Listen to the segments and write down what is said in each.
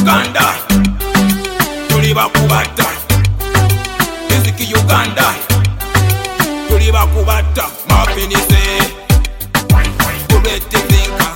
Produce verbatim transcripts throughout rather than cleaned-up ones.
Uganda, tuliba kubata. Music Uganda, tuliba kubata. Mafinise, kubete thinker.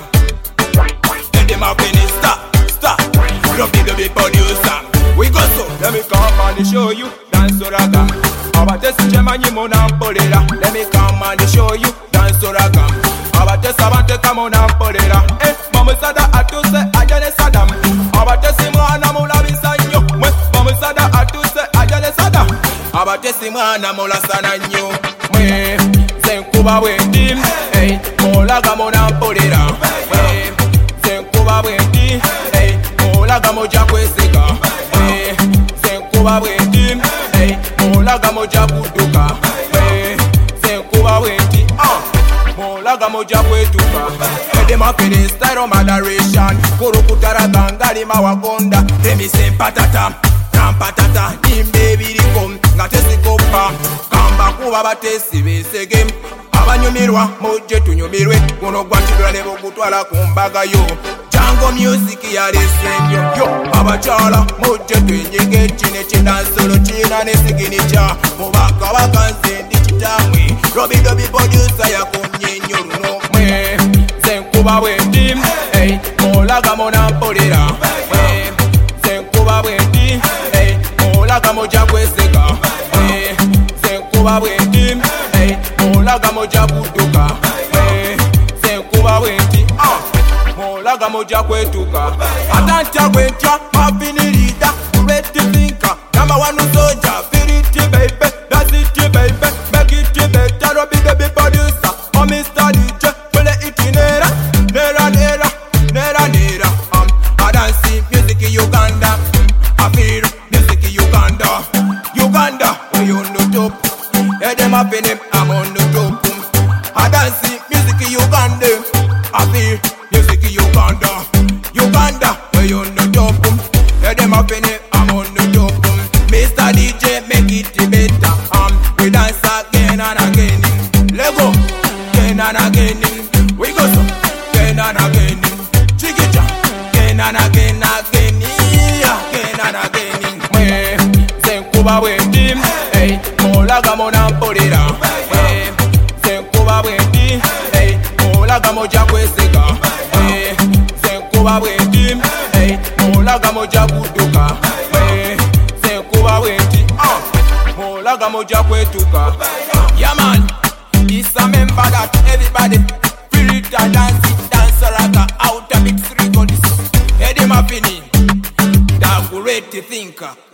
And the mafinise star, star. Don't be the big producer. We go so. Let me come and show you dance raga. Abatesi chemanyi mona mpolera. Let me come and show you dance raga. Abatesi abante kamona mpolera. Eh, mamusada atuse ajane sadam. Abatesi mwana mula bisanyo. Mwe, mamusada atuse ajane sadam. Abatesi mwana mula sananyo. Mwe, zenkuba wendi. Hey, molaga mona mpolera. Mwe, zenkuba wendi. Hey, molaga moja kweseka. Mwe, zenkuba wendi. Hey, molaga moja kutuka. Mwe, zenkuba wendi. Ah, molaga moja kwetuka. Ede mapene style of moderation. Kuru kutara gangali mawagonda. Demi se patata, ram patata. Nimbe birikom, ngatesi kopa. Kamba kuba batesi besege. Abanyumirwa moje tunyumirwe. Kuno gwatidwa nebo kutwala kumbaga yo. Jango music ya resenyo. Yo, abachala moje tunyenge chine chidansolo china nesiginicha. Mubaka wakanze ndichitamwe. Robi dobi producer ya kumnyenyo runo. Mwe, zenkuba wendi. Hey, molaga mona mpolera. Mwe, zenkuba wendi. Hey, molaga moja kweseka. Mwe, zenkuba wendi. Hey, molaga moja kutuka. Mwe, zenkuba wendi. Ah, molaga moja kwetuka. Atanta kwecha, mafinirida. Ready thinker, number one soldier. Feel it baby, that's it baby. Make it better, Robi the big producer. Oh Mister D J, pull it in era. Nera, nera, nera, nera. Um, I dance music in Uganda. I feel music in Uganda. Uganda, where you on the top. Yeah, them up in him, I'm on the top. I dance music in Uganda. I feel music in Uganda. Uganda, where you on the top. Yeah, them up in him, I'm on the top. Mister D J, make it better. Um, we dance again and again. Lego, again and again. We go so, again and again. Chiquita, again and again, again. Yeah, again and again. Mwe, zenkuba wendi. Hey, molaga mona mpolera. Mwe, zenkuba wendi. Hey, molaga moja kweseka. Mwe, zenkuba wendi. Hey, molaga moja kutuka. Mwe, zenkuba wendi. Ah, molaga moja kwetuka. Yeah man, it's a member that everybody feel it and dance it, dance raga out a mix records. Eddie Mapini, the great thinker.